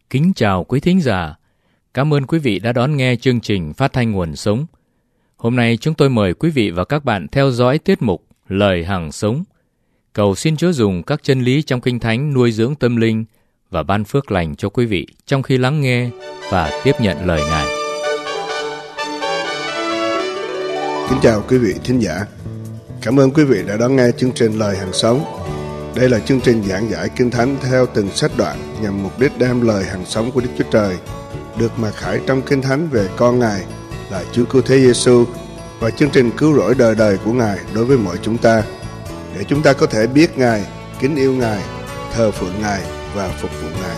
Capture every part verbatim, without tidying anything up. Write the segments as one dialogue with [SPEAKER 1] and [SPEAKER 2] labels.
[SPEAKER 1] Kính chào quý thính giả. Cảm ơn quý vị đã đón nghe chương trình Phát thanh Nguồn Sống. Hôm nay chúng tôi mời quý vị và các bạn theo dõi tiết mục Lời Hằng Sống. Cầu xin Chúa dùng các chân lý trong Kinh Thánh nuôi dưỡng tâm linh và ban phước lành cho quý vị trong khi lắng nghe và tiếp nhận lời Ngài.
[SPEAKER 2] Kính chào quý vị thính giả. Cảm ơn quý vị đã đón nghe chương trình Lời Hằng Sống. Đây là chương trình giảng giải Kinh Thánh theo từng sách đoạn nhằm mục đích đem lời hằng sống của Đức Chúa Trời được mặc khải trong Kinh Thánh về con Ngài là Chúa Cứu Thế Giêsu và chương trình cứu rỗi đời đời của Ngài đối với mọi chúng ta, để chúng ta có thể biết Ngài, kính yêu Ngài, thờ phượng Ngài và phục vụ Ngài.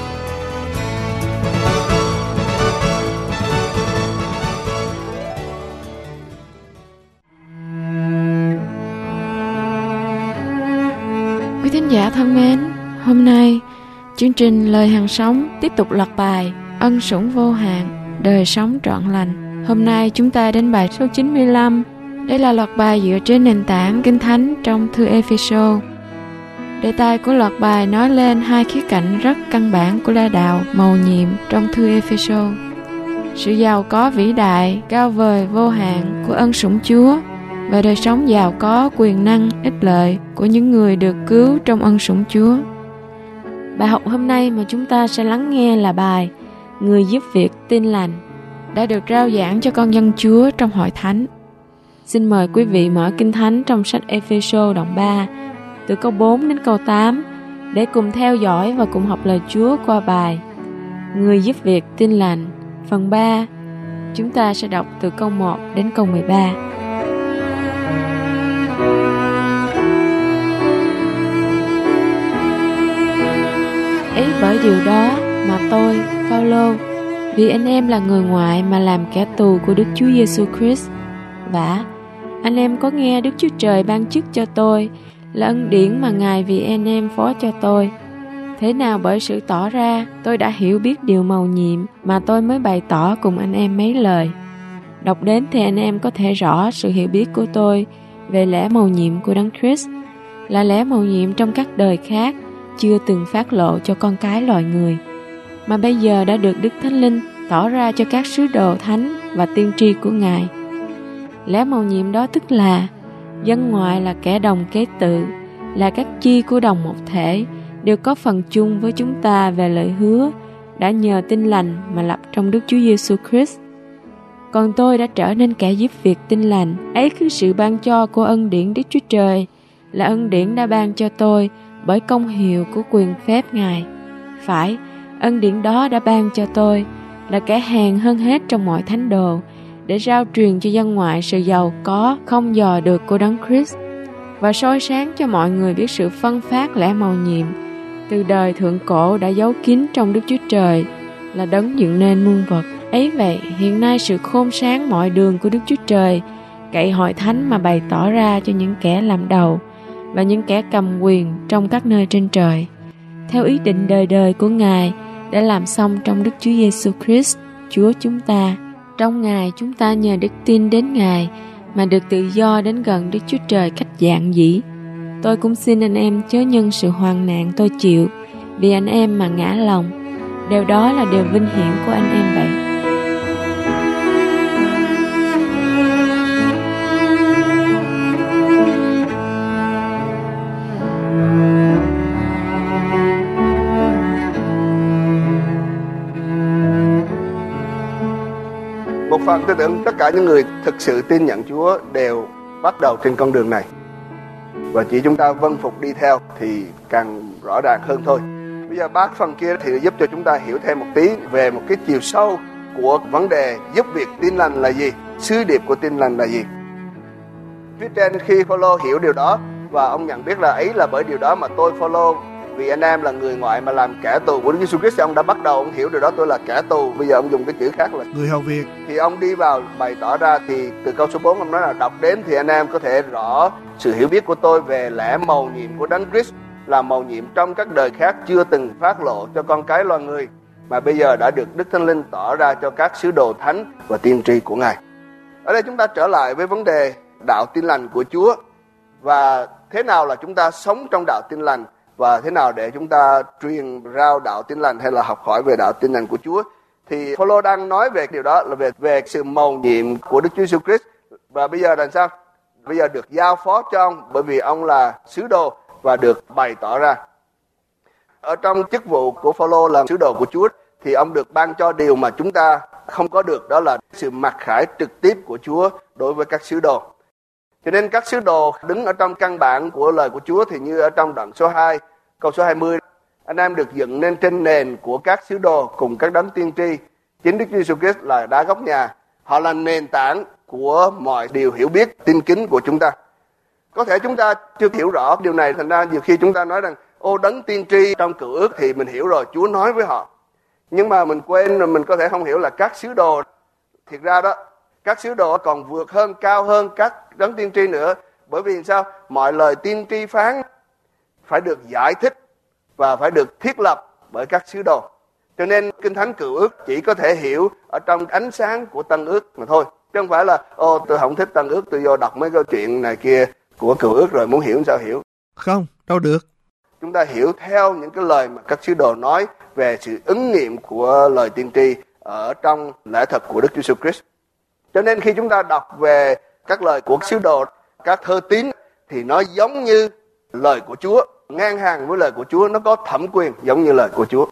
[SPEAKER 3] Quý thính giả thân mến, hôm nay chương trình Lời Hằng Sống tiếp tục loạt bài Ân Sủng Vô Hạn, Đời Sống Trọn Lành. Hôm nay chúng ta đến bài số chín mươi lăm. Đây là loạt bài dựa trên nền tảng Kinh Thánh trong thư Ê-phê-sô. Đề tài của loạt bài nói lên hai khía cạnh rất căn bản của la đạo mầu nhiệm trong thư Ê-phê-sô: sự giàu có vĩ đại, cao vời, vô hạn của ân sủng Chúa và đời sống giàu có, quyền năng, ích lợi của những người được cứu trong ân sủng Chúa. Bài học hôm nay mà chúng ta sẽ lắng nghe là bài Người giúp việc tin lành, đã được rao giảng cho con dân Chúa trong hội thánh. Xin mời quý vị mở Kinh Thánh trong sách Ê-phê-sô đoạn ba, từ câu bốn đến câu tám, để cùng theo dõi và cùng học lời Chúa qua bài Người giúp việc tin lành, phần ba. Chúng ta sẽ đọc từ câu một đến câu mười ba. Ấy bởi điều đó mà tôi, Phao-lô, vì anh em là người ngoại mà làm kẻ tù của Đức Chúa Giêsu Christ, vả anh em có nghe Đức Chúa Trời ban chức cho tôi là ân điển mà Ngài vì anh em phó cho tôi. Thế nào bởi sự tỏ ra tôi đã hiểu biết điều mầu nhiệm mà tôi mới bày tỏ cùng anh em mấy lời. Đọc đến thì anh em có thể rõ sự hiểu biết của tôi về lẽ mầu nhiệm của Đấng Christ, là lẽ mầu nhiệm trong các đời khác chưa từng phát lộ cho con cái loài người, mà bây giờ đã được Đức Thánh Linh tỏ ra cho các sứ đồ thánh và tiên tri của Ngài. Lẽ mầu nhiệm đó tức là dân ngoại là kẻ đồng kế tự, là các chi của đồng một thể, đều có phần chung với chúng ta về lời hứa đã nhờ tin lành mà lập trong Đức Chúa Giêsu Christ. Còn tôi đã trở nên kẻ giúp việc tin lành, ấyคือsự ban cho của ân điển Đức Chúa Trời, là ân điển đã ban cho tôi bởi công hiệu của quyền phép Ngài. Phải, ân điển đó đã ban cho tôi là kẻ hèn hơn hết trong mọi thánh đồ, để rao truyền cho dân ngoại sự giàu có không dò được của Đấng Christ, và soi sáng cho mọi người biết sự phân phát lẽ mầu nhiệm từ đời thượng cổ đã giấu kín trong Đức Chúa Trời, là Đấng dựng nên muôn vật. Ấy vậy, hiện nay sự khôn sáng mọi đường của Đức Chúa Trời cậy hội thánh mà bày tỏ ra cho những kẻ làm đầu và những kẻ cầm quyền trong các nơi trên trời, theo ý định đời đời của Ngài đã làm xong trong Đức Chúa Giêsu Christ, Chúa chúng ta. Trong Ngài chúng ta nhờ đức tin đến Ngài mà được tự do đến gần Đức Chúa Trời cách dạng dĩ. Tôi cũng xin anh em chớ nhân sự hoạn nạn tôi chịu vì anh em mà ngã lòng. Điều đó là điều vinh hiển của anh em vậy.
[SPEAKER 2] Một phần tôi tưởng tất cả những người thực sự tin nhận Chúa đều bắt đầu trên con đường này, và chỉ chúng ta vâng phục đi theo thì càng rõ ràng hơn thôi. Bây giờ bác phần kia thì giúp cho chúng ta hiểu thêm một tí về một cái chiều sâu của vấn đề giúp việc tin lành là gì, sứ điệp của tin lành là gì. Phía trên khi Phao-lô hiểu điều đó và ông nhận biết là ấy là bởi điều đó mà tôi Phao-lô vì anh em là người ngoại mà làm kẻ tù của Đức Giêsu Christ, ông đã bắt đầu ông hiểu điều đó, tôi là kẻ tù. Bây giờ ông dùng cái chữ khác là người hầu việc. Thì ông đi vào bày tỏ ra, thì từ câu số bốn ông nói là đọc đến thì anh em có thể rõ sự hiểu biết của tôi về lẽ mầu nhiệm của Đấng Christ, là mầu nhiệm trong các đời khác chưa từng phát lộ cho con cái loài người, mà bây giờ đã được Đức Thánh Linh tỏ ra cho các sứ đồ thánh và tiên tri của Ngài. Ở đây chúng ta trở lại với vấn đề đạo tin lành của Chúa, và thế nào là chúng ta sống trong đạo tin lành, và thế nào để chúng ta truyền rao đạo tin lành hay là học hỏi về đạo tin lành của Chúa. Thì Phaolô đang nói về điều đó là về về sự mầu nhiệm của Đức Chúa Jesus Christ. Và bây giờ là sao? Bây giờ được giao phó cho ông bởi vì ông là sứ đồ và được bày tỏ ra. Ở trong chức vụ của Phaolô làm sứ đồ của Chúa thì ông được ban cho điều mà chúng ta không có được, đó là sự mặc khải trực tiếp của Chúa đối với các sứ đồ. Cho nên các sứ đồ đứng ở trong căn bản của lời của Chúa thì như ở trong đoạn số hai, câu số hai mươi, anh em được dựng nên trên nền của các sứ đồ cùng các đấng tiên tri. Chính Đức Chúa Jesus Christ là đá gốc nhà. Họ là nền tảng của mọi điều hiểu biết, tin kính của chúng ta. Có thể chúng ta chưa hiểu rõ điều này, thành ra nhiều khi chúng ta nói rằng ô đấng tiên tri trong Cựu Ước thì mình hiểu rồi, Chúa nói với họ. Nhưng mà mình quên rồi, mình có thể không hiểu là các sứ đồ, thiệt ra đó, các sứ đồ còn vượt hơn, cao hơn các đấng tiên tri nữa. Bởi vì sao? Mọi lời tiên tri phán phải được giải thích và phải được thiết lập bởi các sứ đồ. Cho nên Kinh Thánh Cựu Ước chỉ có thể hiểu ở trong ánh sáng của Tân Ước mà thôi. Chứ không phải là, ô tôi không thích Tân Ước, tôi vô đọc mấy câu chuyện này kia của Cựu Ước rồi muốn hiểu sao hiểu.
[SPEAKER 4] Không, đâu được.
[SPEAKER 2] Chúng ta hiểu theo những cái lời mà các sứ đồ nói về sự ứng nghiệm của lời tiên tri ở trong lẽ thật của Đức Chúa Jesus Christ. Cho nên khi chúng ta đọc về các lời của sứ đồ, các thơ tín thì nó giống như lời của Chúa, ngang hàng với lời của Chúa, nó có thẩm quyền giống như lời của Chúa.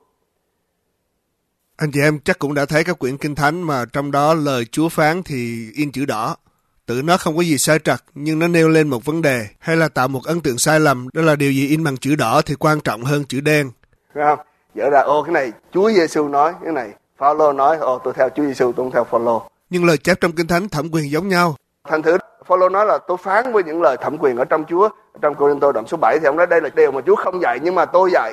[SPEAKER 4] Anh chị em chắc cũng đã thấy các quyển Kinh Thánh mà trong đó lời Chúa phán thì in chữ đỏ. Tự nó không có gì sai trật, nhưng nó nêu lên một vấn đề hay là tạo một ấn tượng sai lầm, đó là điều gì in bằng chữ đỏ thì quan trọng hơn chữ đen.
[SPEAKER 2] Phải không? Dở ra, ô cái này Chúa Giêsu nói, cái này Phaolô nói, ô tôi theo Chúa Giêsu, tôi không theo Phaolô.
[SPEAKER 4] Nhưng lời chép trong Kinh Thánh thẩm quyền giống nhau.
[SPEAKER 2] Thành thử Phaolô nói là tôi phán với những lời thẩm quyền ở trong Chúa. Ở trong Cô-rinh-tô đoạn số bảy thì ông nói đây là điều mà Chúa không dạy nhưng mà tôi dạy.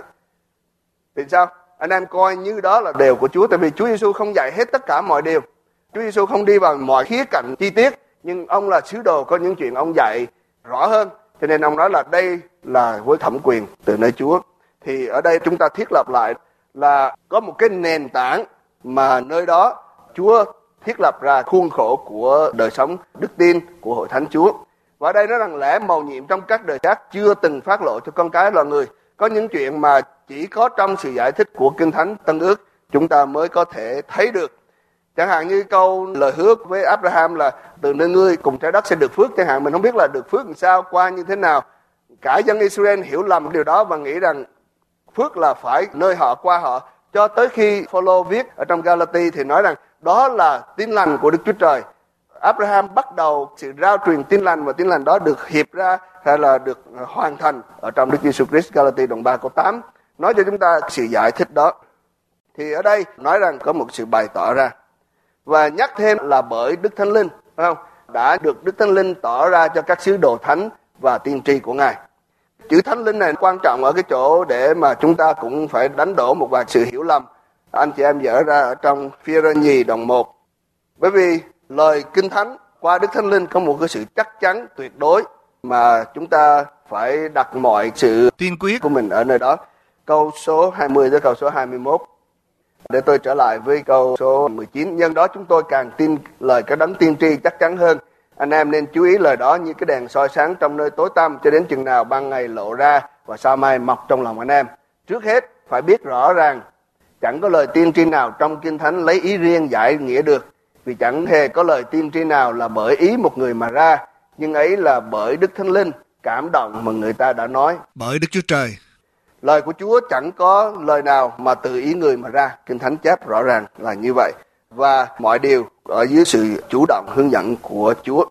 [SPEAKER 2] Thì sao? Anh em coi như đó là điều của Chúa, tại vì Chúa Giêsu không dạy hết tất cả mọi điều. Chúa Giêsu không đi vào mọi khía cạnh chi tiết, nhưng ông là sứ đồ, có những chuyện ông dạy rõ hơn. Cho nên ông nói là đây là với thẩm quyền từ nơi Chúa. Thì ở đây chúng ta thiết lập lại là có một cái nền tảng mà nơi đó Chúa thiết lập ra khuôn khổ của đời sống đức tin của hội thánh Chúa. Và ở đây nó rằng lẽ mầu nhiệm trong các đời khác chưa từng phát lộ cho con cái loài người. Có những chuyện mà chỉ có trong sự giải thích của Kinh Thánh Tân Ước chúng ta mới có thể thấy được. Chẳng hạn như câu lời hứa với Abraham là từ nơi ngươi cùng trái đất sẽ được phước. Chẳng hạn mình không biết là được phước làm sao, qua như thế nào. Cả dân Israel hiểu lầm điều đó và nghĩ rằng phước là phải nơi họ qua họ. Cho tới khi Phaolô viết ở trong Galati thì nói rằng đó là tin lành của Đức Chúa Trời. Abraham bắt đầu sự rao truyền tin lành và tin lành đó được hiệp ra hay là được hoàn thành ở trong Đức Giêsu Christ. Galati đoạn ba câu tám nói cho chúng ta sự giải thích đó. Thì ở đây nói rằng có một sự bày tỏ ra và nhắc thêm là bởi Đức Thánh Linh, phải không? Đã được Đức Thánh Linh tỏ ra cho các sứ đồ thánh và tiên tri của Ngài. Chữ Thánh Linh này quan trọng ở cái chỗ để mà chúng ta cũng phải đánh đổ một vài sự hiểu lầm. Anh chị em dở ra ở trong Phi-e-rơ nhì đoạn một. Bởi vì lời Kinh Thánh qua Đức Thánh Linh có một cái sự chắc chắn tuyệt đối mà chúng ta phải đặt mọi sự
[SPEAKER 4] tin quyết
[SPEAKER 2] của mình ở nơi đó. Câu số hai mươi tới câu số hai mươi mốt. Để tôi trở lại với câu số mười chín. Nhân đó chúng tôi càng tin lời các đấng tiên tri chắc chắn hơn. Anh em nên chú ý lời đó như cái đèn soi sáng trong nơi tối tăm cho đến chừng nào ban ngày lộ ra và sao mai mọc trong lòng anh em. Trước hết phải biết rõ ràng chẳng có lời tiên tri nào trong Kinh Thánh lấy ý riêng giải nghĩa được. Vì chẳng hề có lời tiên tri nào là bởi ý một người mà ra, nhưng ấy là bởi Đức Thánh Linh cảm động mà người ta đã nói.
[SPEAKER 4] Bởi Đức Chúa Trời.
[SPEAKER 2] Lời của Chúa chẳng có lời nào mà từ ý người mà ra. Kinh Thánh chép rõ ràng là như vậy. Và mọi điều ở dưới sự chủ động hướng dẫn của Chúa.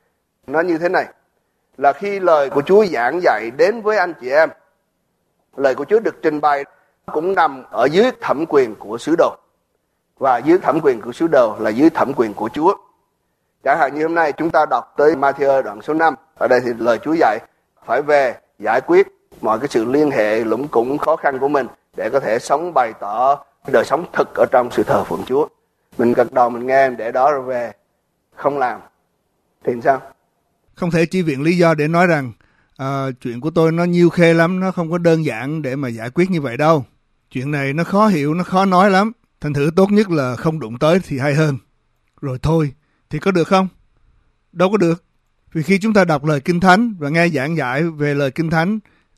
[SPEAKER 2] Nó như thế này, là khi lời của Chúa giảng dạy đến với anh chị em, lời của Chúa được trình bày cũng nằm ở dưới thẩm quyền của sứ đồ. Và dưới thẩm quyền của sứ đồ là dưới thẩm quyền của Chúa. Chẳng hạn như hôm nay chúng ta đọc tới Ma-thi-ơ đoạn số năm. Ở đây thì lời Chúa dạy phải về giải quyết mọi cái sự liên hệ lũng củng khó khăn của mình để có thể sống bày tỏ đời sống thực ở trong sự thờ phượng Chúa. Mình gật đầu mình nghe để đó rồi về không làm thì sao?
[SPEAKER 4] Không thể chỉ viện lý do để nói rằng à, chuyện của tôi nó nhiêu khê lắm, nó không có đơn giản để mà giải quyết như vậy đâu. Chuyện này nó khó hiểu, nó khó nói lắm. Thành thử tốt nhất là không đụng tới thì hay hơn. Rồi thôi, thì có được không? Đâu có được. Vì khi chúng ta đọc lời Kinh Thánh và nghe giảng giải về lời Kinh Thánh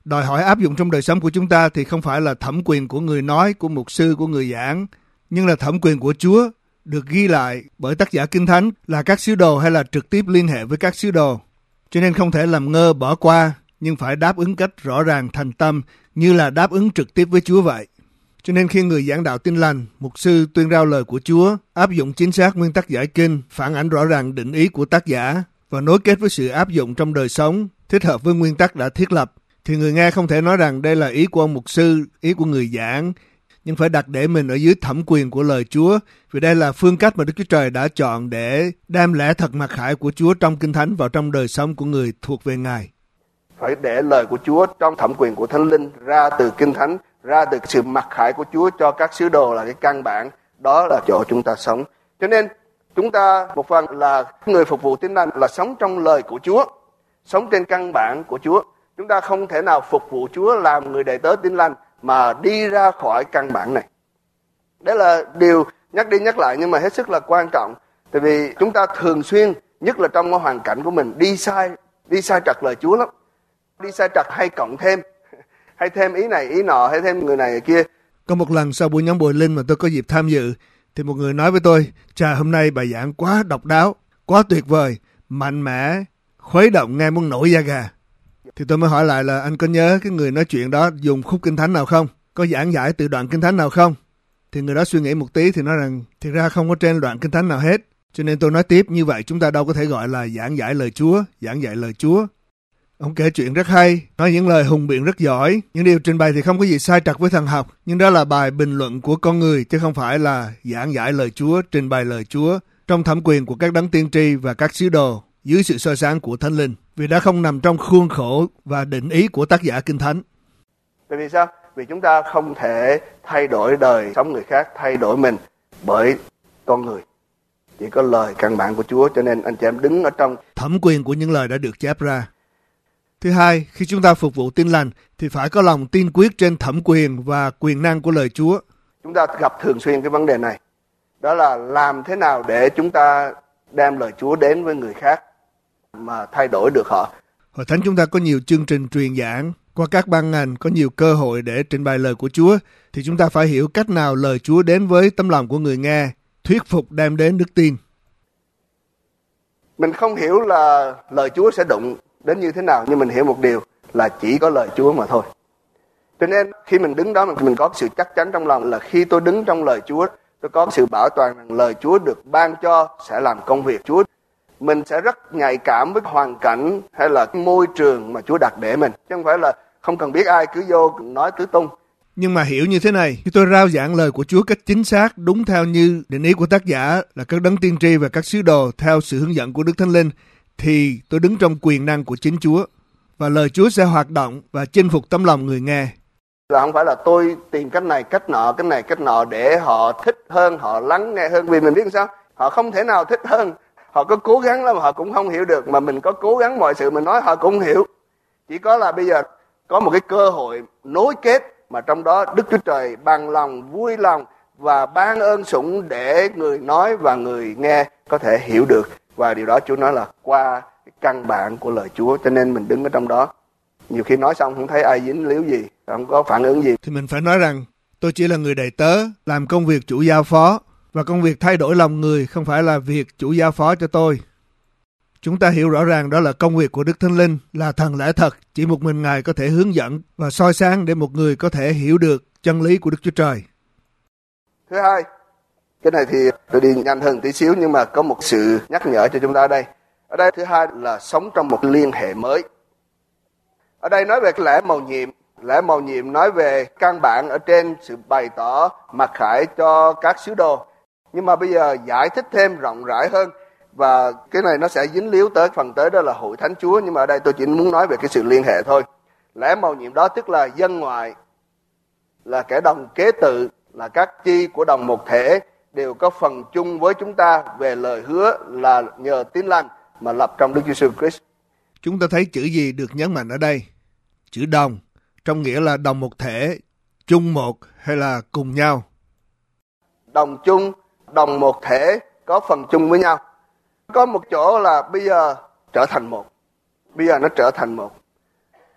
[SPEAKER 4] đòi hỏi áp dụng trong đời sống của chúng ta thì không phải là thẩm quyền của người nói, của mục sư, của người giảng, nhưng là thẩm quyền của Chúa, được ghi lại bởi tác giả Kinh Thánh là các sứ đồ hay là trực tiếp liên hệ với các sứ đồ. Cho nên không thể làm ngơ bỏ qua, nhưng phải đáp ứng cách rõ ràng thành tâm như là đáp ứng trực tiếp với Chúa vậy. Cho nên khi người giảng đạo Tin Lành, mục sư tuyên rao lời của Chúa, áp dụng chính xác nguyên tắc giải kinh, phản ánh rõ ràng định ý của tác giả và nối kết với sự áp dụng trong đời sống, thích hợp với nguyên tắc đã thiết lập, thì người nghe không thể nói rằng đây là ý của ông mục sư, ý của người giảng, nhưng phải đặt để mình ở dưới thẩm quyền của lời Chúa, vì đây là phương cách mà Đức Chúa Trời đã chọn để đem lẽ thật mặc khải của Chúa trong Kinh Thánh vào trong đời sống của người thuộc về Ngài.
[SPEAKER 2] Phải để lời của Chúa trong thẩm quyền của Thánh Linh ra từ Kinh Thánh, ra từ sự mặc khải của Chúa cho các sứ đồ là cái căn bản, đó là chỗ chúng ta sống. Cho nên chúng ta một phần là người phục vụ Tin Lành là sống trong lời của Chúa, sống trên căn bản của Chúa. Chúng ta không thể nào phục vụ Chúa làm người đầy tớ Tin Lành mà đi ra khỏi căn bản này. Đấy là điều nhắc đi nhắc lại nhưng mà hết sức là quan trọng. Tại vì chúng ta thường xuyên, nhất là trong cái hoàn cảnh của mình, đi sai, đi sai trật lời Chúa lắm. Đi sai trật hay cộng thêm, hay thêm ý này ý nọ, hay thêm người này người kia.
[SPEAKER 4] Có một lần sau buổi nhóm Bồi Linh mà tôi có dịp tham dự, thì một người nói với tôi, Chà, hôm nay bài giảng quá độc đáo, quá tuyệt vời, mạnh mẽ, khuấy động nghe muốn nổi da gà. Thì tôi mới hỏi lại là anh có nhớ cái người nói chuyện đó dùng khúc Kinh Thánh nào không? Có giảng giải từ đoạn Kinh Thánh nào không? Thì người đó suy nghĩ một tí thì nói rằng thực ra không có trên đoạn Kinh Thánh nào hết. Cho nên tôi nói tiếp, như vậy chúng ta đâu có thể gọi là giảng giải lời Chúa, giảng dạy lời Chúa. Ông kể chuyện rất hay, nói những lời hùng biện rất giỏi, những điều trình bày thì không có gì sai trật với thần học, nhưng đó là bài bình luận của con người chứ không phải là giảng giải lời Chúa, trình bày lời Chúa trong thẩm quyền của các đấng tiên tri và các sứ đồ dưới sự soi sáng của Thánh Linh, vì đã không nằm trong khuôn khổ và định ý của tác giả Kinh Thánh.
[SPEAKER 2] Tại vì sao? Vì chúng ta không thể thay đổi đời sống người khác, thay đổi mình bởi con người. Chỉ có lời căn bản của Chúa, cho nên anh chị em đứng ở trong
[SPEAKER 4] thẩm quyền của những lời đã được chép ra. Thứ hai, khi chúng ta phục vụ Tin Lành thì phải có lòng tin quyết trên thẩm quyền và quyền năng của lời Chúa.
[SPEAKER 2] Chúng ta gặp thường xuyên cái vấn đề này. Đó là làm thế nào để chúng ta đem lời Chúa đến với người khác mà thay đổi được họ.
[SPEAKER 4] Hội thánh chúng ta có nhiều chương trình truyền giảng, qua các ban ngành có nhiều cơ hội để trình bày lời của Chúa, thì chúng ta phải hiểu cách nào lời Chúa đến với tấm lòng của người nghe, thuyết phục đem đến đức tin.
[SPEAKER 2] Mình không hiểu là lời Chúa sẽ đụng đến như thế nào, nhưng mình hiểu một điều là chỉ có lời Chúa mà thôi. Cho nên khi mình đứng đó, mình có sự chắc chắn trong lòng là khi tôi đứng trong lời Chúa, tôi có sự bảo toàn rằng lời Chúa được ban cho sẽ làm công việc Chúa. Mình sẽ rất nhạy cảm với hoàn cảnh hay là cái môi trường mà Chúa đặt để mình, chứ không phải là không cần biết ai cứ vô nói tứ tung.
[SPEAKER 4] Nhưng mà hiểu như thế này, khi tôi rao giảng lời của Chúa cách chính xác, đúng theo như định ý của tác giả là các đấng tiên tri và các sứ đồ theo sự hướng dẫn của Đức Thánh Linh, thì tôi đứng trong quyền năng của chính Chúa, và lời Chúa sẽ hoạt động và chinh phục tấm lòng người nghe.
[SPEAKER 2] Là không phải là tôi tìm cách này, cách nọ, cách này, cách nọ để họ thích hơn, họ lắng nghe hơn. Vì mình biết sao? Họ không thể nào thích hơn. Họ có cố gắng lắm, họ cũng không hiểu được. Mà mình có cố gắng mọi sự mình nói họ cũng hiểu. Chỉ có là bây giờ có một cái cơ hội nối kết mà trong đó Đức Chúa Trời bằng lòng, vui lòng và ban ơn sủng để người nói và người nghe có thể hiểu được. Và điều đó Chúa nói là qua cái căn bản của lời Chúa, cho nên mình đứng ở trong đó. Nhiều khi nói xong không thấy ai dính líu gì, không có phản ứng gì.
[SPEAKER 4] Thì mình phải nói rằng tôi chỉ là người đầy tớ, làm công việc chủ giao phó, và công việc thay đổi lòng người không phải là việc chủ giao phó cho tôi. Chúng ta hiểu rõ ràng đó là công việc của Đức Thánh Linh, là thần lẽ thật, chỉ một mình Ngài có thể hướng dẫn và soi sáng để một người có thể hiểu được chân lý của Đức Chúa Trời.
[SPEAKER 2] Thứ hai, cái này thì tôi đi nhanh hơn tí xíu nhưng mà có một sự nhắc nhở cho chúng ta ở đây. Ở đây thứ hai là sống trong một liên hệ mới. Ở đây nói về cái lẽ mầu nhiệm. Lẽ mầu nhiệm nói về căn bản ở trên sự bày tỏ mặc khải cho các sứ đồ. Nhưng mà bây giờ giải thích thêm rộng rãi hơn. Và cái này nó sẽ dính líu tới phần tới đó là hội thánh Chúa. Nhưng mà ở đây tôi chỉ muốn nói về cái sự liên hệ thôi. Lẽ mầu nhiệm đó tức là dân ngoại, là kẻ đồng kế tự, là các chi của đồng một thể đều có phần chung với chúng ta về lời hứa là nhờ Tin Lành mà lập trong Đức Giêsu Christ.
[SPEAKER 4] Chúng ta thấy chữ gì được nhấn mạnh ở đây? Chữ đồng, trong nghĩa là đồng một thể, chung một hay là cùng nhau?
[SPEAKER 2] Đồng chung, đồng một thể, có phần chung với nhau. Có một chỗ là bây giờ trở thành một. Bây giờ nó trở thành một.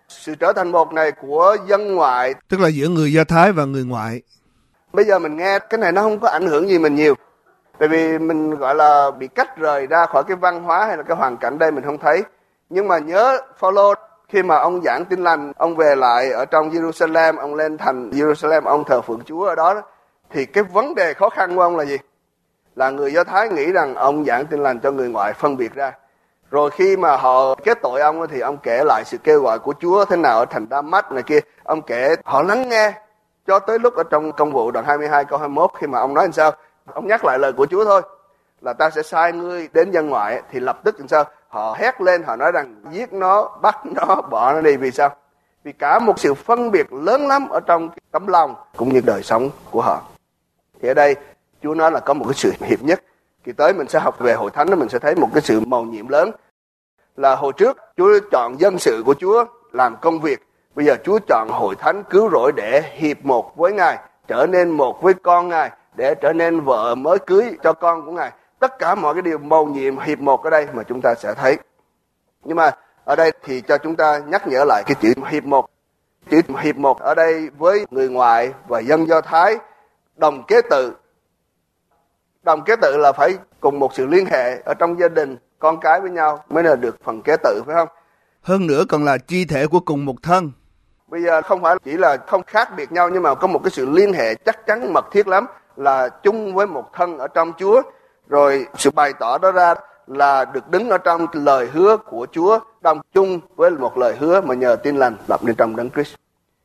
[SPEAKER 2] Sự trở thành một này của dân ngoại,
[SPEAKER 4] tức là giữa người Do Thái và người ngoại.
[SPEAKER 2] Bây giờ mình nghe cái này nó không có ảnh hưởng gì mình nhiều. Tại vì mình gọi là bị cách rời ra khỏi cái văn hóa hay là cái hoàn cảnh đây mình không thấy. Nhưng mà nhớ Phaolô khi mà ông giảng tin lành, ông về lại ở trong Jerusalem, ông lên thành Jerusalem, ông thờ phượng Chúa ở đó, đó. Thì cái vấn đề khó khăn của ông là gì? Là người Do Thái nghĩ rằng ông giảng tin lành cho người ngoại phân biệt ra. Rồi khi mà họ kết tội ông thì ông kể lại sự kêu gọi của Chúa thế nào ở thành Đa-mách này kia. Ông kể, họ lắng nghe cho tới lúc ở trong Công vụ đoạn hai mươi hai câu hai mươi mốt khi mà ông nói làm sao? Ông nhắc lại lời của Chúa thôi, là ta sẽ sai ngươi đến dân ngoại, thì lập tức làm sao? Họ hét lên, họ nói rằng giết nó, bắt nó, bỏ nó đi. Vì sao? Vì cả một sự phân biệt lớn lắm ở trong tấm lòng cũng như đời sống của họ. Thì ở đây Chúa nói là có một cái sự hiệp nhất. Kỳ tới mình sẽ học về hội thánh đó, mình sẽ thấy một cái sự mầu nhiệm lớn. Là hồi trước Chúa chọn dân sự của Chúa làm công việc. Bây giờ Chúa chọn hội thánh cứu rỗi để hiệp một với Ngài, trở nên một với con Ngài, để trở nên vợ mới cưới cho con của Ngài. Tất cả mọi cái điều mầu nhiệm hiệp một ở đây mà chúng ta sẽ thấy. Nhưng mà ở đây thì cho chúng ta nhắc nhở lại cái chữ hiệp một. Chữ hiệp một ở đây với người ngoại và dân Do Thái đồng kế tự. Đồng kế tự là phải cùng một sự liên hệ ở trong gia đình, con cái với nhau mới là được phần kế tự, phải không?
[SPEAKER 4] Hơn nữa còn là chi thể của cùng một thân.
[SPEAKER 2] Bây giờ không phải chỉ là không khác biệt nhau, nhưng mà có một cái sự liên hệ chắc chắn mật thiết lắm, là chung với một thân ở trong Chúa. Rồi sự bày tỏ đó ra là được đứng ở trong lời hứa của Chúa, đồng chung với một lời hứa mà nhờ tin lành lập nên trong Đấng Christ.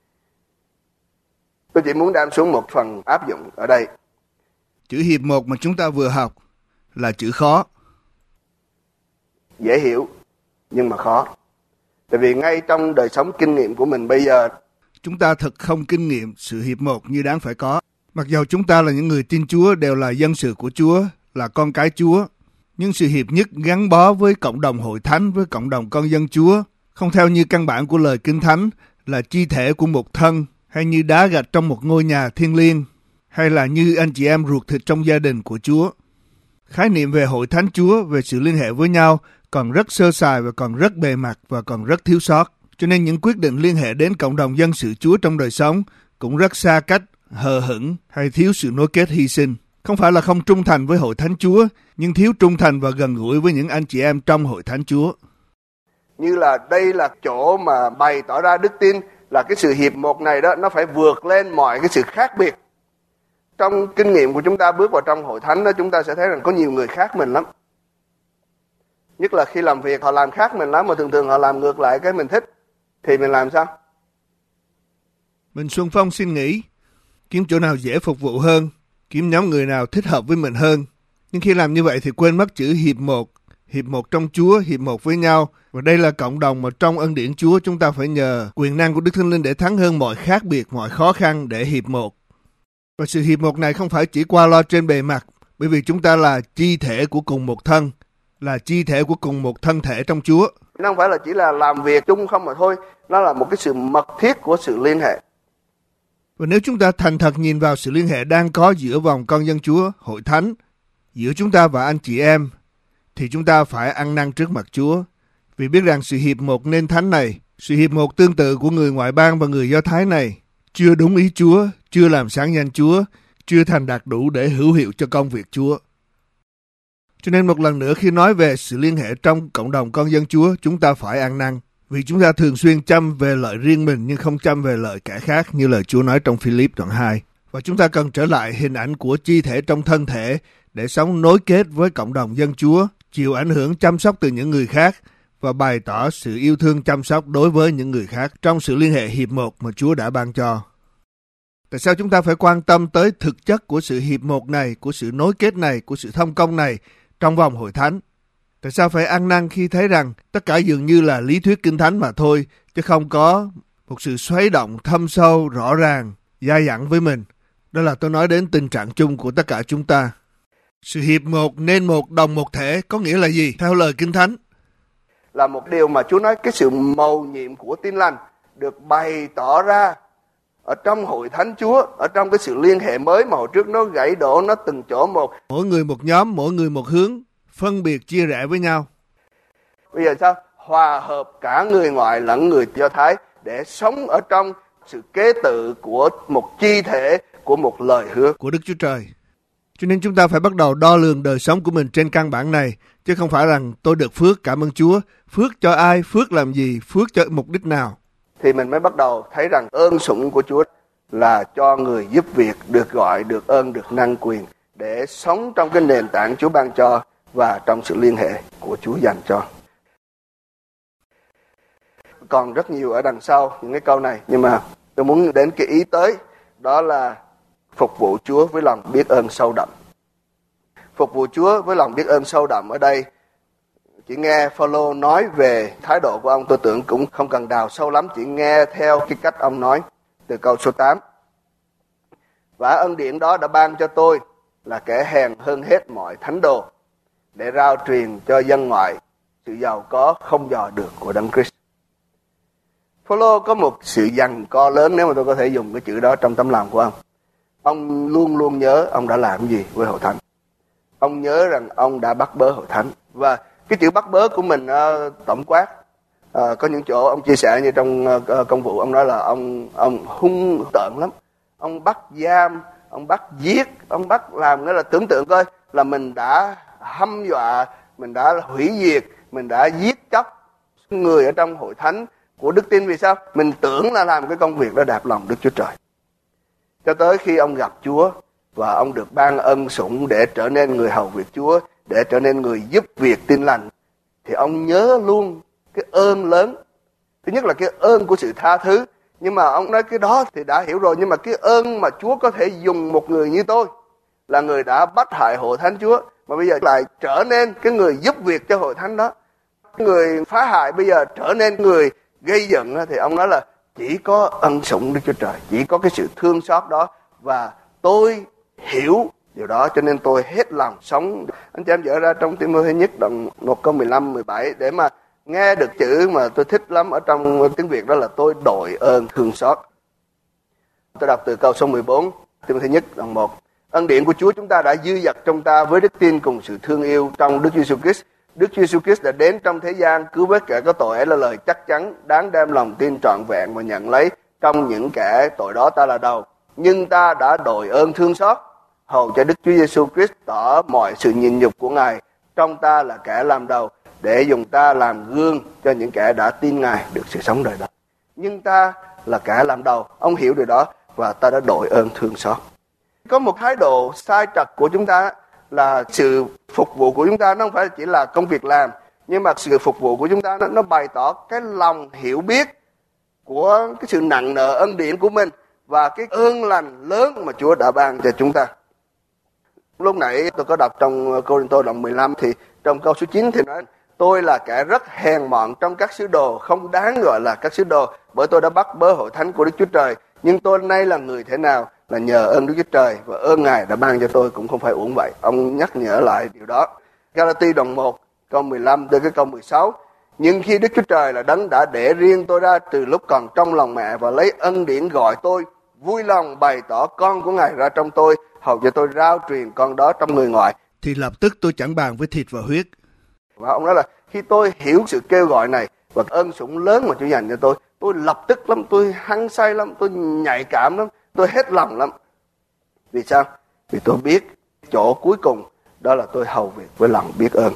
[SPEAKER 2] Tôi chỉ muốn đem xuống một phần áp dụng ở đây.
[SPEAKER 4] Chữ hiệp một mà chúng ta vừa học là chữ khó.
[SPEAKER 2] Dễ hiểu, nhưng mà khó. Tại vì ngay trong đời sống kinh nghiệm của mình bây giờ,
[SPEAKER 4] chúng ta thật không kinh nghiệm sự hiệp một như đáng phải có. Mặc dầu chúng ta là những người tin Chúa, đều là dân sự của Chúa, là con cái Chúa, nhưng sự hiệp nhất gắn bó với cộng đồng hội thánh, với cộng đồng con dân Chúa, không theo như căn bản của lời Kinh Thánh là chi thể của một thân, hay như đá gạch trong một ngôi nhà thiêng liêng, hay là như anh chị em ruột thịt trong gia đình của Chúa. Khái niệm về hội thánh Chúa, về sự liên hệ với nhau còn rất sơ sài và còn rất bề mặt và còn rất thiếu sót. Cho nên những quyết định liên hệ đến cộng đồng dân sự Chúa trong đời sống cũng rất xa cách, hờ hững hay thiếu sự nối kết hy sinh. Không phải là không trung thành với hội thánh Chúa, nhưng thiếu trung thành và gần gũi với những anh chị em trong hội thánh Chúa.
[SPEAKER 2] Như là đây là chỗ mà bày tỏ ra đức tin, là cái sự hiệp một này đó, nó phải vượt lên mọi cái sự khác biệt. Trong kinh nghiệm của chúng ta bước vào trong hội thánh đó, chúng ta sẽ thấy rằng có nhiều người khác mình lắm. Nhất là khi làm việc họ làm khác mình lắm, mà thường thường họ làm ngược lại cái mình thích. Thì mình làm sao?
[SPEAKER 4] Mình xung phong xin nghỉ, kiếm chỗ nào dễ phục vụ hơn, kiếm nhóm người nào thích hợp với mình hơn. Nhưng khi làm như vậy thì quên mất chữ hiệp một, hiệp một trong Chúa, hiệp một với nhau. Và đây là cộng đồng mà trong ân điển Chúa chúng ta phải nhờ quyền năng của Đức Thánh Linh để thắng hơn mọi khác biệt, mọi khó khăn để hiệp một. Và sự hiệp một này không phải chỉ qua lo trên bề mặt, bởi vì chúng ta là chi thể của cùng một thân, là chi thể của cùng một thân thể trong Chúa.
[SPEAKER 2] Nó không phải là chỉ là làm việc chung không mà thôi, nó là một cái sự mật thiết của sự liên hệ.
[SPEAKER 4] Và nếu chúng ta thành thật nhìn vào sự liên hệ đang có giữa vòng con dân Chúa, hội thánh, giữa chúng ta và anh chị em, thì chúng ta phải ăn năn trước mặt Chúa. Vì biết rằng sự hiệp một nên thánh này, sự hiệp một tương tự của người ngoại bang và người Do Thái này, chưa đúng ý Chúa, chưa làm sáng danh Chúa, chưa thành đạt đủ để hữu hiệu cho công việc Chúa. Cho nên một lần nữa khi nói về sự liên hệ trong cộng đồng con dân Chúa, chúng ta phải ăn năn. Vì chúng ta thường xuyên chăm về lợi riêng mình nhưng không chăm về lợi kẻ khác, như lời Chúa nói trong Philip đoạn hai. Và chúng ta cần trở lại hình ảnh của chi thể trong thân thể để sống nối kết với cộng đồng dân Chúa, chịu ảnh hưởng chăm sóc từ những người khác và bày tỏ sự yêu thương chăm sóc đối với những người khác trong sự liên hệ hiệp một mà Chúa đã ban cho. Tại sao chúng ta phải quan tâm tới thực chất của sự hiệp một này, của sự nối kết này, của sự thông công này trong vòng hội thánh? Tại sao phải ăn năn khi thấy rằng tất cả dường như là lý thuyết kinh thánh mà thôi, chứ không có một sự xoáy động thâm sâu, rõ ràng, dai dẳng với mình? Đó là tôi nói đến tình trạng chung của tất cả chúng ta. Sự hiệp một nên một đồng một thể có nghĩa là gì theo lời kinh thánh?
[SPEAKER 2] Là một điều mà Chúa nói cái sự mầu nhiệm của tin lành được bày tỏ ra ở trong hội thánh Chúa, ở trong cái sự liên hệ mới mà hồi trước nó gãy đổ, nó từng chỗ một.
[SPEAKER 4] Mỗi người một nhóm, mỗi người một hướng, phân biệt chia rẽ với nhau.
[SPEAKER 2] Bây giờ sao? Hòa hợp cả người ngoại lẫn người Do Thái để sống ở trong sự kế tự của một chi thể, của một lời hứa
[SPEAKER 4] của Đức Chúa Trời. Cho nên chúng ta phải bắt đầu đo lường đời sống của mình trên căn bản này, chứ không phải rằng tôi được phước, cảm ơn Chúa. Phước cho ai, phước làm gì, phước cho mục đích nào.
[SPEAKER 2] Thì mình mới bắt đầu thấy rằng ơn sủng của Chúa là cho người giúp việc được gọi, được ơn, được năng quyền để sống trong cái nền tảng Chúa ban cho và trong sự liên hệ của Chúa dành cho. Còn rất nhiều ở đằng sau những cái câu này, nhưng mà tôi muốn đến cái ý tới, đó là phục vụ Chúa với lòng biết ơn sâu đậm. Phục vụ Chúa với lòng biết ơn sâu đậm ở đây, chỉ nghe Phaolô nói về thái độ của ông, tôi tưởng cũng không cần đào sâu lắm, chỉ nghe theo cái cách ông nói từ câu số tám. Và ân điển đó đã ban cho tôi là kẻ hèn hơn hết mọi thánh đồ, để rao truyền cho dân ngoại sự giàu có không dò được của Đấng Christ. Phaolô có một sự giằng co lớn, nếu mà tôi có thể dùng cái chữ đó trong tấm lòng của ông. Ông luôn luôn nhớ ông đã làm gì với hội thánh. Ông nhớ rằng ông đã bắt bớ hội thánh. Và cái chữ bắt bớ của mình uh, tổng quát, uh, có những chỗ ông chia sẻ như trong uh, công vụ, ông nói là ông ông hung tợn lắm. Ông bắt giam, ông bắt giết, ông bắt làm, nghĩa là tưởng tượng coi là mình đã hăm dọa, mình đã hủy diệt, mình đã giết chóc người ở trong hội thánh của đức tin. Vì sao? Mình tưởng là làm cái công việc đó đạp lòng Đức Chúa Trời. Cho tới khi ông gặp Chúa và ông được ban ân sủng để trở nên người hầu việc Chúa, để trở nên người giúp việc tin lành, thì ông nhớ luôn cái ơn lớn. Thứ nhất là cái ơn của sự tha thứ, nhưng mà ông nói cái đó thì đã hiểu rồi, nhưng mà cái ơn mà Chúa có thể dùng một người như tôi, là người đã bắt hại hội thánh Chúa, mà bây giờ lại trở nên cái người giúp việc cho hội thánh đó. Người phá hại bây giờ trở nên người gây dựng, thì ông nói là chỉ có ân sủng Đức Chúa Trời, chỉ có cái sự thương xót đó, và tôi hiểu điều đó cho nên tôi hết lòng sống. Anh chị em dở ra trong Ti-mô-thê nhất đoạn một câu mười lăm mười bảy để mà nghe được chữ mà tôi thích lắm ở trong tiếng Việt, đó là tôi đội ơn thương xót. Tôi đọc từ câu số mười bốn, Ti-mô-thê nhất đoạn một. Ân điển của Chúa chúng ta đã dư dật trong ta với đức tin cùng sự thương yêu trong Đức Giêsu Christ. Đức Giêsu Christ đã đến trong thế gian cứu vớt kẻ có tội, ấy là lời chắc chắn đáng đem lòng tin trọn vẹn và nhận lấy. Trong những kẻ tội đó ta là đầu, nhưng ta đã đội ơn thương xót, hầu cho Đức Chúa Giêsu Christ tỏ mọi sự nhịn nhục của Ngài trong ta là kẻ làm đầu, để dùng ta làm gương cho những kẻ đã tin Ngài được sự sống đời đó. Nhưng ta là kẻ làm đầu, ông hiểu điều đó, và ta đã đội ơn thương xót. Có một thái độ sai trật của chúng ta là sự phục vụ của chúng ta nó không phải chỉ là công việc làm, nhưng mà sự phục vụ của chúng ta nó, nó bày tỏ cái lòng hiểu biết của cái sự nặng nợ ân điển của mình và cái ơn lành lớn mà Chúa đã ban cho chúng ta. Lúc nãy tôi có đọc trong Cô-rinh-tô đoạn mười lăm, thì trong câu số chín thì nói tôi là kẻ rất hèn mọn trong các sứ đồ, không đáng gọi là các sứ đồ, bởi tôi đã bắt bớ hội thánh của Đức Chúa Trời. Nhưng tôi nay là người thế nào? Là nhờ ơn Đức Chúa Trời, và ơn Ngài đã ban cho tôi cũng không phải uổng vậy. Ông nhắc nhở lại điều đó. Ga-la-ti đoạn một câu mười lăm tới cái câu mười sáu. Nhưng khi Đức Chúa Trời là đấng đã để riêng tôi ra từ lúc còn trong lòng mẹ, và lấy ân điển gọi tôi, vui lòng bày tỏ con của Ngài ra trong tôi, hầu cho tôi rao truyền con đó trong người ngoại,
[SPEAKER 4] thì lập tức tôi chẳng bàn với thịt và huyết.
[SPEAKER 2] Và ông nói là khi tôi hiểu sự kêu gọi này và ơn sủng lớn mà Chúa dành cho tôi, tôi lập tức lắm, tôi hăng say lắm, tôi nhạy cảm lắm, tôi hết lòng lắm. Vì sao? Vì tôi biết chỗ cuối cùng đó là tôi hầu việc với lòng biết ơn.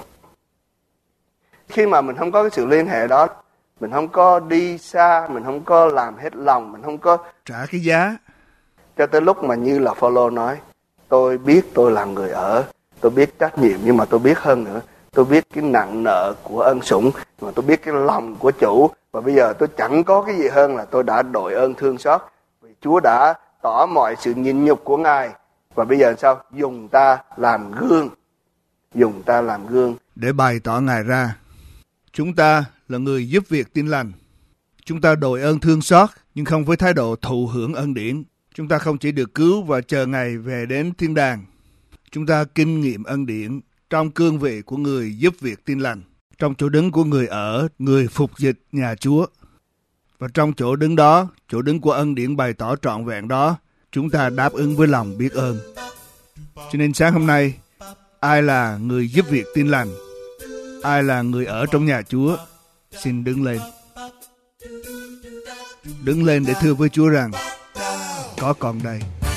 [SPEAKER 2] Khi mà mình không có cái sự liên hệ đó, mình không có đi xa, mình không có làm hết lòng, mình không có
[SPEAKER 4] trả cái giá,
[SPEAKER 2] cho tới lúc mà như là Phaolô nói, tôi biết tôi làm người ở, tôi biết trách nhiệm, nhưng mà tôi biết hơn nữa, tôi biết cái nặng nợ của ân sủng, mà tôi biết cái lòng của chủ, và bây giờ tôi chẳng có cái gì hơn là tôi đã đội ơn thương xót, vì Chúa đã tỏ mọi sự nhịn nhục của Ngài, và bây giờ sao? Dùng ta làm gương, dùng ta làm gương
[SPEAKER 4] để bày tỏ Ngài ra. Chúng ta là người giúp việc tin lành. Chúng ta đội ơn thương xót, nhưng không với thái độ thụ hưởng ân điển. Chúng ta không chỉ được cứu và chờ Ngài về đến thiên đàng. Chúng ta kinh nghiệm ân điển trong cương vị của người giúp việc tin lành, trong chỗ đứng của người ở, người phục dịch nhà Chúa. Và trong chỗ đứng đó, chỗ đứng của ân điển bày tỏ trọn vẹn đó, chúng ta đáp ứng với lòng biết ơn. Cho nên sáng hôm nay, ai là người giúp việc tin lành, ai là người ở trong nhà Chúa, xin đứng lên. đứng lên để thưa với Chúa rằng có con đây.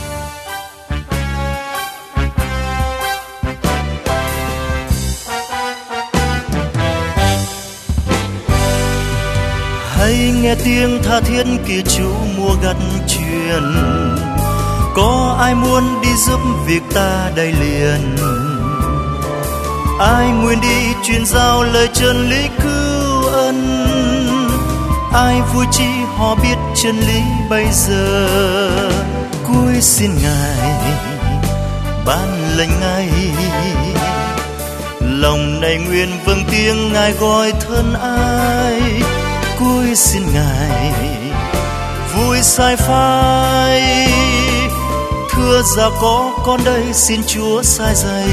[SPEAKER 5] Hãy nghe tiếng tha thiết kia Chúa mua gặt truyền, có ai muốn đi giúp việc ta đây liền, ai nguyện đi truyền giao lời chân lý cứu ân, ai vui chi họ biết chân lý bây giờ. Cúi xin Ngài ban lệnh ngay, lòng này nguyện vâng tiếng Ngài gọi thân ai. Cúi xin Ngài vui sai phai, thưa già có con đây xin Chúa sai dạy.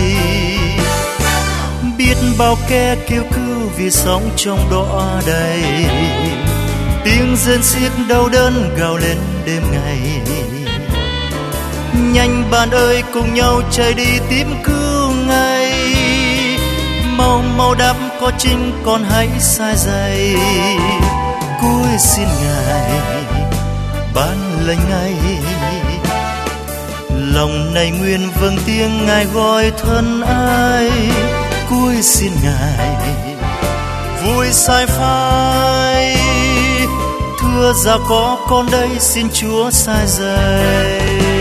[SPEAKER 5] Biết bao kẻ kêu cứu vì sống trong đọa đầy, tiếng rên xiết đau đớn gào lên đêm ngày. Nhanh bạn ơi cùng nhau chạy đi tìm cứu ngay, mau mau đáp có chính con hãy sai dạy. Cúi xin Ngài ban lệnh ngay, lòng này nguyện vâng tiếng Ngài gọi thân ai. Cúi xin Ngài vui sai phai, thưa già có con đây xin Chúa sai dạy.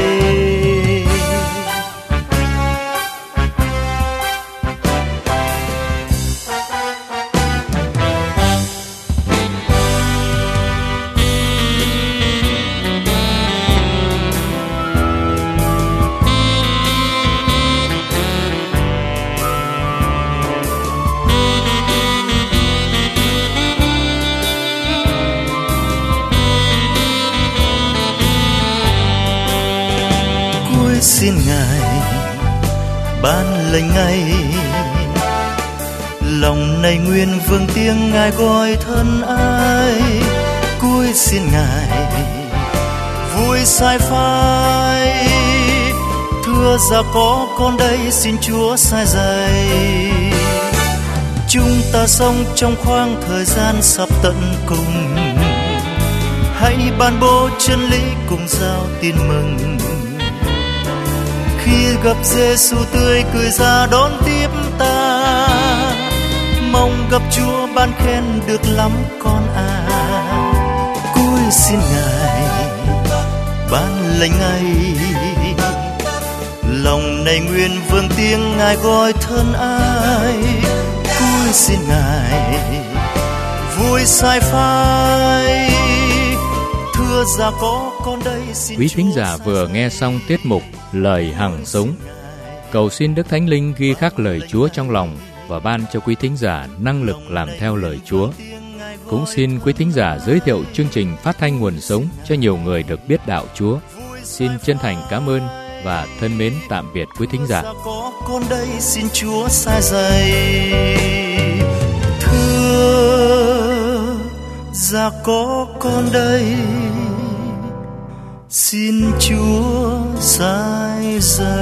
[SPEAKER 5] Xin Ngài ban lệnh ngay, lòng này nguyện vâng tiếng Ngài gọi thân ai. Cúi xin Ngài vui sai phai, thưa già có con đây xin Chúa sai dạy. Chúng ta sống trong khoảng thời gian sắp tận cùng, hãy ban bố chân lý cùng giao tin mừng. Khi gặp Giêsu tươi cười ra đón tiếp ta, mong gặp Chúa ban khen được lắm con à. Cúi xin Ngài ban lệnh ngay, lòng này nguyện vâng tiếng Ngài gọi thân ai. Cúi xin Ngài vui sai phai, thưa già có con đây xin.
[SPEAKER 1] Quý thính giả vừa nghe xong tiết mục Lời Hằng Sống. Cầu xin Đức Thánh Linh ghi khắc lời Chúa trong lòng và ban cho quý thính giả năng lực làm theo lời Chúa. Cũng xin quý thính giả giới thiệu chương trình phát thanh Nguồn Sống cho nhiều người được biết đạo Chúa. Xin chân thành cảm ơn và thân mến tạm biệt quý thính giả.
[SPEAKER 5] Có con đây xin Chúa sai dạy, thưa già có con đây xin Chúa sai dạy.